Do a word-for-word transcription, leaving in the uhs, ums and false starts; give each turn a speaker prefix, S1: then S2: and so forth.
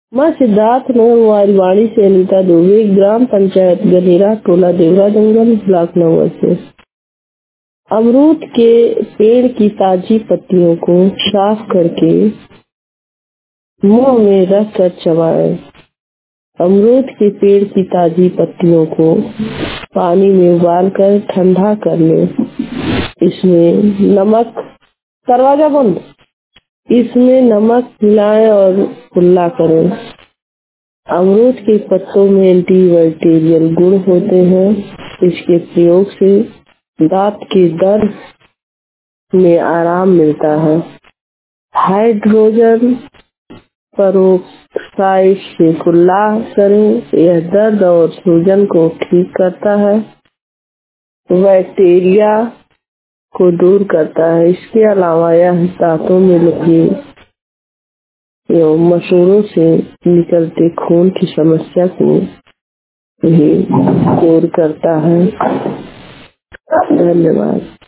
S1: मां सिद्धार्थ नगर मोबाइल वाणी से अनीता दुबे, ग्राम पंचायत गनेरा, टोला देवरा जंगल, ब्लॉक नंबर से। अमरूद के पेड़ की ताजी पत्तियों को साफ करके मुंह में रख कर चबाएं। अमरूद के पेड़ की ताजी पत्तियों को पानी में उबालकर ठंडा कर लें। इसमें नमक दरवाजा बंद इसमें नमक मिलाएं और कुल्ला करें। अमरूद के पत्तों में एंटीबैक्टीरियल गुण होते हैं। इसके प्रयोग से दांत के दर्द में आराम मिलता है। हाइड्रोजन पेरोक्साइड से कुल्ला करें। यह दर्द और सूजन को ठीक करता है, बैक्टीरिया को दूर करता है। इसके अलावा यह दांतों में लगे एवं मसूड़ों से निकलते खून की समस्या को भी दूर करता है। धन्यवाद।